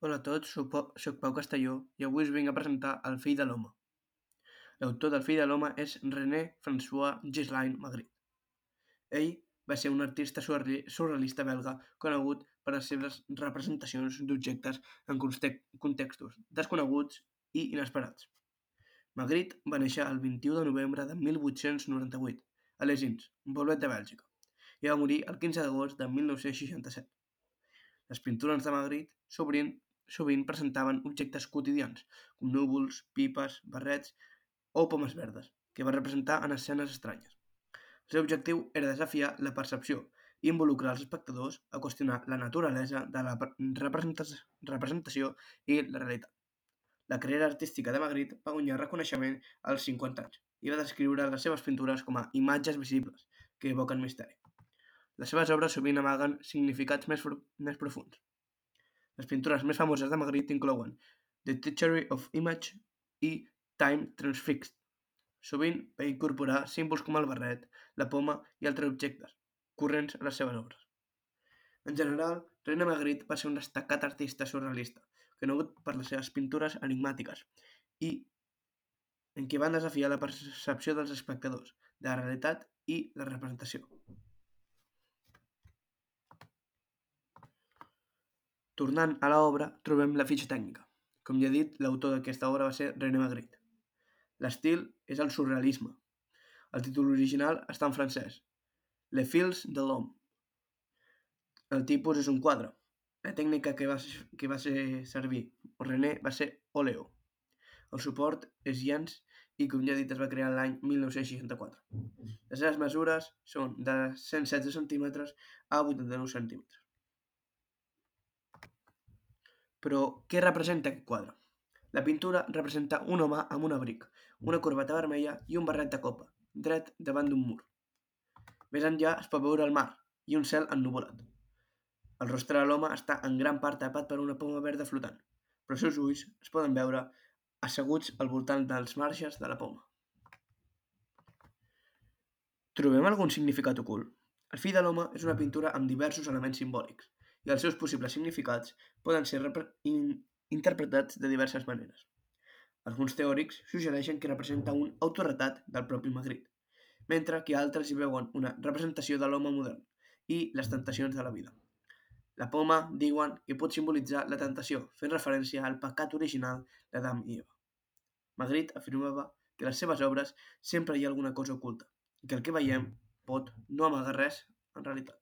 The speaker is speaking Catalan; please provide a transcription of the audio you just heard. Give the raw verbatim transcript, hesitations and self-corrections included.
Hola a tots, soc Pau, soc Pau Castelló i avui us vinc a presentar El fill de l'home. L'autor del Fill de l'home és René François Ghislain Magritte. Ell va ser un artista surreali- surrealista belga conegut per les seves representacions d'objectes en conte- contextos desconeguts i inesperats. Magritte va néixer el vint-i-u de novembre de mil vuit-cents noranta-vuit a Les Inns, un poblet de Bèlgica, i va morir el quinze d'agost de mil nou-cents seixanta-set. Les pintures de Magritte sovint, sovint presentaven objectes quotidians, com núvols, pipes, barrets o pomes verdes, que va representar en escenes estranyes. El seu objectiu era desafiar la percepció i involucrar els espectadors a qüestionar la naturalesa de la representa- representació i la realitat. La carrera artística de Magritte va guanyar reconeixement als cinquanta anys i va descriure les seves pintures com a imatges visibles que evoquen misteri. Les seves obres sovint amaguen significats més, més profuns. Les pintures més famoses de Magritte inclouen The Treachery of Image i Time Transfixed. Sovint va incorporar símbols com el barret, la poma i altres objectes corrents a les seves obres. En general, René Magritte va ser un destacat artista surrealista, conegut per les seves pintures enigmàtiques i en què van desafiar la percepció dels espectadors de la realitat i la representació. Tornant a l'obra, trobem la fitxa tècnica. Com ja he dit, l'autor d'aquesta obra va ser René Magritte. L'estil és el surrealisme. El títol original està en francès, Les fils de l'homme. El tipus és un quadre. La tècnica que va, que va ser servir René va ser óleo. El suport és llenç i, com ja he dit, es va crear l'any mil nou-cents seixanta-quatre. Les seves mesures són de cent setze centímetres a vuitanta-nou centímetres. Però què representa aquest quadre? La pintura representa un home amb un abric, una corbata vermella i un barret de copa, dret davant d'un mur. Més enllà es pot veure el mar i un cel ennuvolat. El rostre de l'home està en gran part tapat per una poma verda flotant, però els seus ulls es poden veure asseguts al voltant dels marges de la poma. Trobem algun significat ocult? El fill de l'home és una pintura amb diversos elements simbòlics, i els seus possibles significats poden ser in interpretats de diverses maneres. Alguns teòrics suggereixen que representa un autorretrat del propi Magritte, mentre que altres hi veuen una representació de l'home modern i les tentacions de la vida. La poma, diuen, que pot simbolitzar la tentació, fent referència al pecat original d'Adam i Eva. Magritte afirmava que a les seves obres sempre hi ha alguna cosa oculta i que el que veiem pot no amagar res en realitat.